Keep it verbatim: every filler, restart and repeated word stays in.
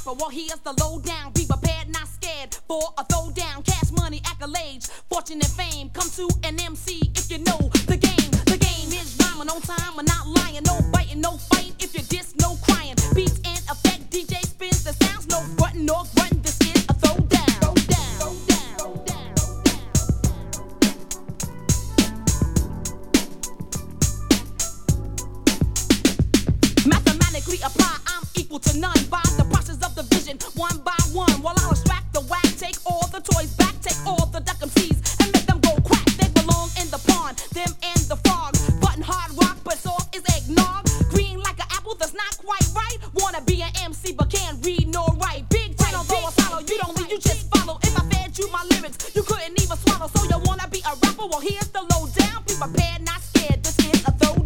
rapper. Well, here's the lowdown. Be prepared, not scared for a throwdown. Cash money, accolades, fortune and fame. Come to an M C if you know the game. The game is rhyming on time. I'm not lying. No biting, no fighting. If you diss, no crying. Beats in effect. D J spins the sounds. No frontin' nor grunting. This is a throwdown. Throwdown. Throwdown. Mathematically apply. I'm equal to none by the process of division. One by one. While I extract the whack. Take all the toys back. Take all the duck M Cs and make them go quack. They belong in the pond. Them and the frogs. Button hard rock, but soft is eggnog. Green like an apple that's not quite right. Wanna be an M C but can't read nor write. Big time, although I follow. You don't lead, you just follow. If I fed you my lyrics, you couldn't even swallow. So you wanna be a rapper? Well, here's the lowdown. Be prepared, not scared. This is a throwdown.